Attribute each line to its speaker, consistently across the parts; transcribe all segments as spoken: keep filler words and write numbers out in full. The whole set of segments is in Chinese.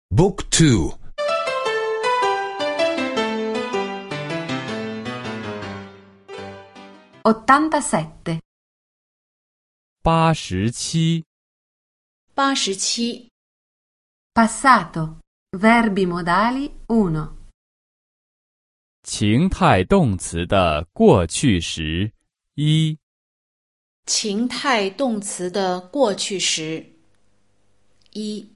Speaker 1: Book two.
Speaker 2: 87.
Speaker 3: 八十七。
Speaker 4: 八十七。
Speaker 2: Passato. Verbi modali uno.
Speaker 3: 情态动词的过去时一。
Speaker 4: 情态动词的过去时一。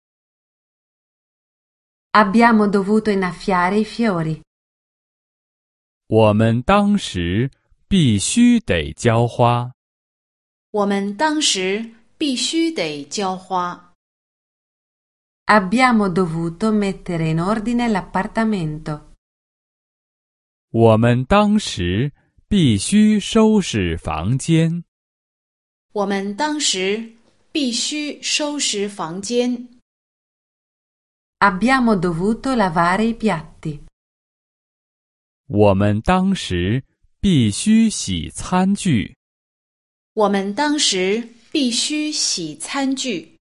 Speaker 2: Abbiamo dovuto innaffiare i fiori.
Speaker 3: 我们当时必须得浇花。
Speaker 4: 我们当时必须得浇花。
Speaker 2: Abbiamo dovuto mettere in ordine l'appartamento.
Speaker 3: 我们当时必须收拾房间。
Speaker 4: 我们当时必须收拾房间。
Speaker 2: Abbiamo dovuto lavare i piatti.
Speaker 3: 我们当时必须洗餐具。
Speaker 4: 我们当时必须洗餐具。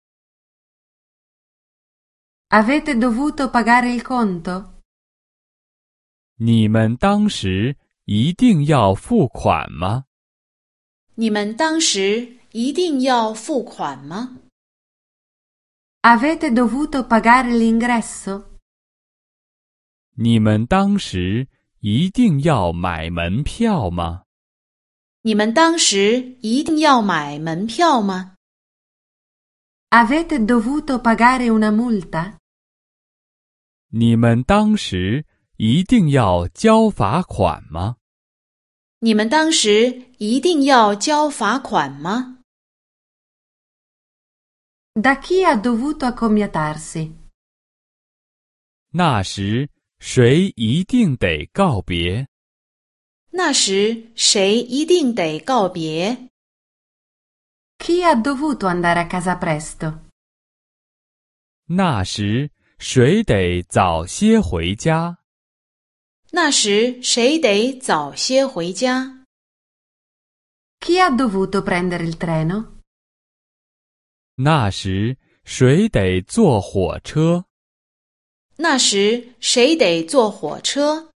Speaker 2: Avete dovuto pagare il conto?
Speaker 3: 你们当时一定要付款吗？
Speaker 4: 你们当时一定要付款吗？
Speaker 2: Avete dovuto pagare l'ingresso?
Speaker 3: 你们当时一定要买门票吗？
Speaker 4: 你们当时一定要买门票吗？
Speaker 2: Avete dovuto pagare una multa?
Speaker 3: 你们当时一定要交罚款吗？
Speaker 4: 你们当时一定要交罚款吗？
Speaker 2: Da chi ha dovuto accomiatarsi?
Speaker 3: 那时谁一定得告别？
Speaker 4: 那时谁一定得告别？
Speaker 2: Chi ha dovuto andare a casa presto?
Speaker 3: 那时谁得早些回家？
Speaker 4: 那时谁得早些回家？
Speaker 2: Chi ha dovuto prendere il treno?
Speaker 3: 那时谁得坐火车？
Speaker 4: 那时谁得坐火车？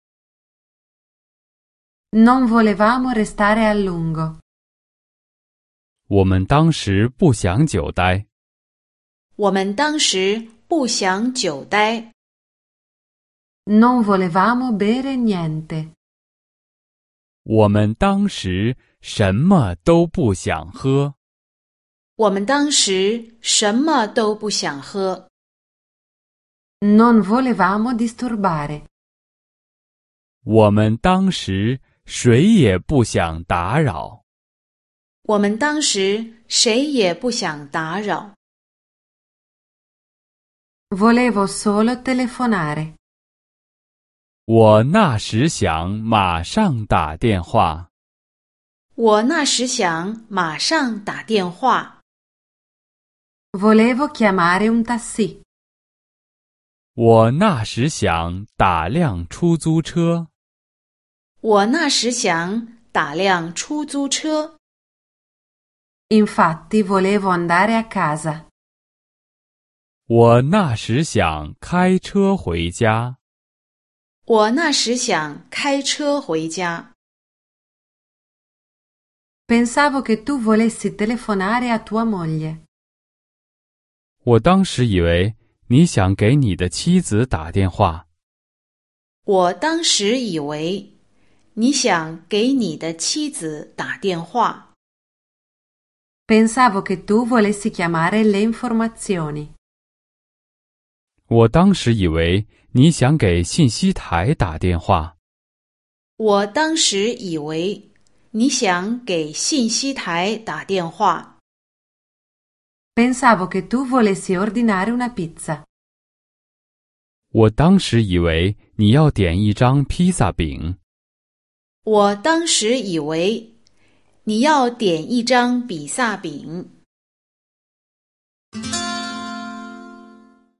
Speaker 2: Non volevamo restare a lungo.
Speaker 3: 我们当时不想久待。
Speaker 4: 我们当时不想久待。
Speaker 2: Non volevamo bere niente.
Speaker 3: 我们当时什么都不想喝。
Speaker 4: 我们当时什么都不想喝。
Speaker 2: Non volevamo disturbare.
Speaker 3: 我们当时谁也不想打扰。
Speaker 4: 我们当时谁也不想打扰。
Speaker 2: Volevo solo telefonare.
Speaker 3: 我那时想马上打电话。
Speaker 4: 我那时想马上打电话。
Speaker 2: Volevo chiamare un taxi.
Speaker 3: 我那时想打辆出租车。
Speaker 4: 我那时想打辆出租车。
Speaker 2: Infatti volevo andare a casa.
Speaker 3: 我那时想开车回家。
Speaker 4: 我那时想开车回家。
Speaker 2: Pensavo che tu volessi telefonare a tua moglie.
Speaker 3: 我当时以为你想给你的妻子打电话。
Speaker 4: 我当时以为你想给你的妻子打电话。
Speaker 2: Pensavo che tu volessi chiamare le informazioni.
Speaker 3: 我当时以为你想给信息台打电话。
Speaker 4: 我当时以为你想给信息台打电话。
Speaker 2: Pensavo che tu volessi ordinare una pizza.
Speaker 3: 我当时以为你要点一张披萨饼。
Speaker 4: 我当时以为你要点一张比萨饼。